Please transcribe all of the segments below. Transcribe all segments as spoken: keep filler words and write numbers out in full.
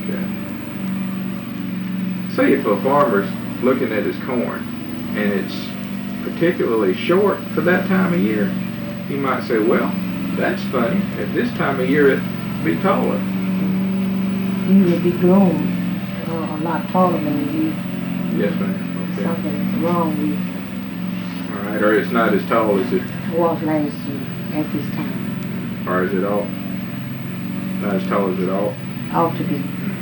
Okay. Say if a farmer's looking at his corn and it's particularly short for that time of year, he might say, well, that's funny. At this time of year, it'd be taller. You would be grown uh, a lot taller than you. Yes, ma'am. Okay. Something's wrong with you. All right, or it's not as tall as it was last year at this time. Or is it all? Not as tall as it all? Ought to be.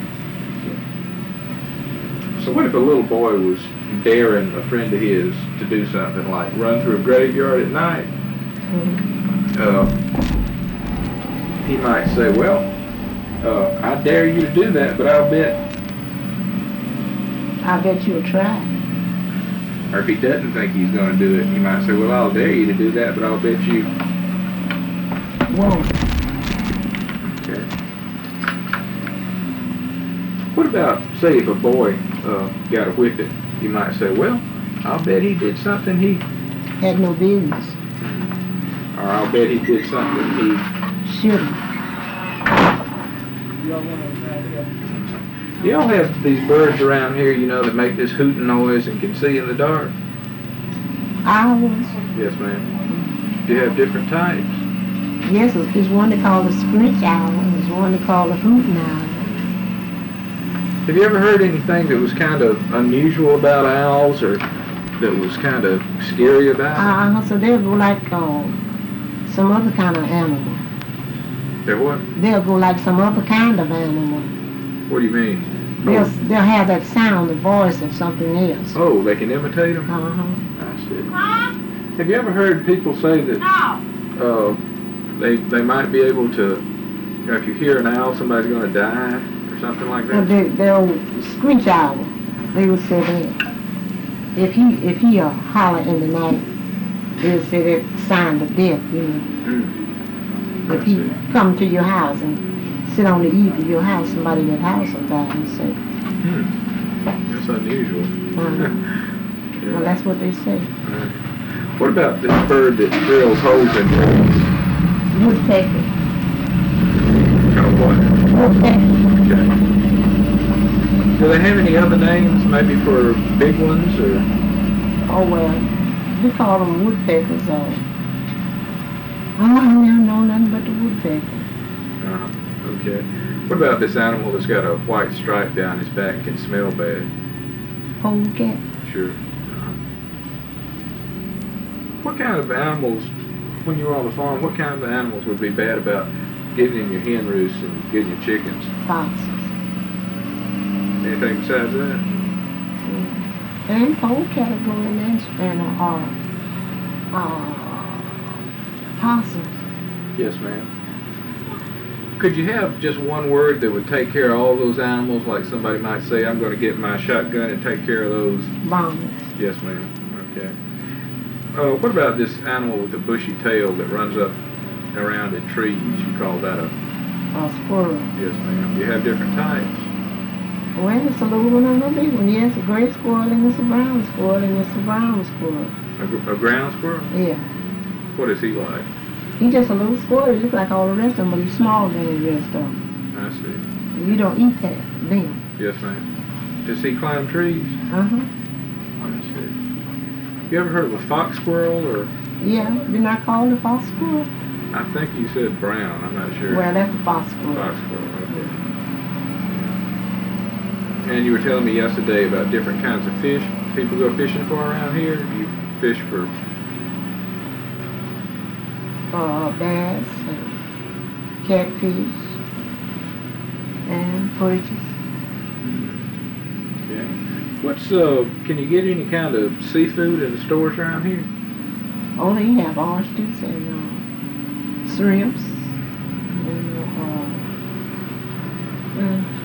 So what if a little boy was daring a friend of his to do something like run through a graveyard at night? Mm-hmm. Uh, he might say, well, uh, I dare you to do that, but I'll bet. I bet you'll try. Or if he doesn't think he's going to do it, he might say, well, I'll dare you to do that, but I'll bet you won't. Okay. What about, say, if a boy uh, got a whipping, you might say, well, I'll bet he did something he had no business. Hmm. Or I'll bet he did something he shouldn't. Y'all have these birds around here, you know, that make this hooting noise and can see in the dark? Owls? Yes, ma'am. Do you have different types? Yes, there's one they call the screech owl, and there's one they call the hooting owl. Have you ever heard anything that was kind of unusual about owls, or that was kind of scary about them? Uh, so they'll go like uh, some other kind of animal. They're what? They'll go like some other kind of animal. What do you mean? They'll, Oh. they'll have that sound, the voice of something else. Oh, they can imitate them? Uh-huh. I see. Have you ever heard people say that uh, they they might be able to, you know, if you hear an owl, somebody's going to die or something like that? Well, they, they'll screech owl. They would say that. If he if he uh, holler in the night, they'll say that sign of death, you know. Mm. If he come to your house and sit on the eave of your house, somebody in that house will die, he said. Hmm. That's unusual. Uh-huh. Yeah. Well, that's what they say. Right. What about this bird that drills holes in trees? Woodpecker. Oh, what? Woodpecker. Okay. Do they have any other names, maybe for big ones, or? Oh, well, we call them woodpeckers, uh, I don't know nothing but the woodpecker. Uh-huh. Okay. What about this animal that's got a white stripe down his back and can smell bad? Polecat. Sure. Uh-huh. What kind of animals, when you were on the farm, what kind of animals would be bad about getting in your hen roosts and getting your chickens? Foxes. Anything besides that? Yeah. And polecat will go in there and uh, uh, possums. Yes, ma'am. Could you have just one word that would take care of all those animals? Like somebody might say, I'm going to get my shotgun and take care of those. Bombers. Yes, ma'am. Okay. Uh, what about this animal with the bushy tail that runs up around in trees? You call that a... A squirrel. Yes, ma'am. You have different types. Well, it's a little one and a big one. Yes, a gray squirrel and it's a brown squirrel and it's a brown squirrel. A, a ground squirrel? Yeah. What is he like? He's just a little squirrel. He looks like all the rest of them, but he's smaller than the rest of them. I see. You don't eat that, them. Yes, ma'am. Does he climb trees? Uh-huh. I see. You ever heard of a fox squirrel, or? Yeah, didn't I call it a fox squirrel? I think you said brown. I'm not sure. Well, that's a fox squirrel. Fox squirrel, okay. And you were telling me yesterday about different kinds of fish people go fishing for around here. You fish for? Uh, bass and catfish and perches. Okay. What's uh? Can you get any kind of seafood in the stores around here? Oh, they have oysters and uh, shrimps and uh, uh,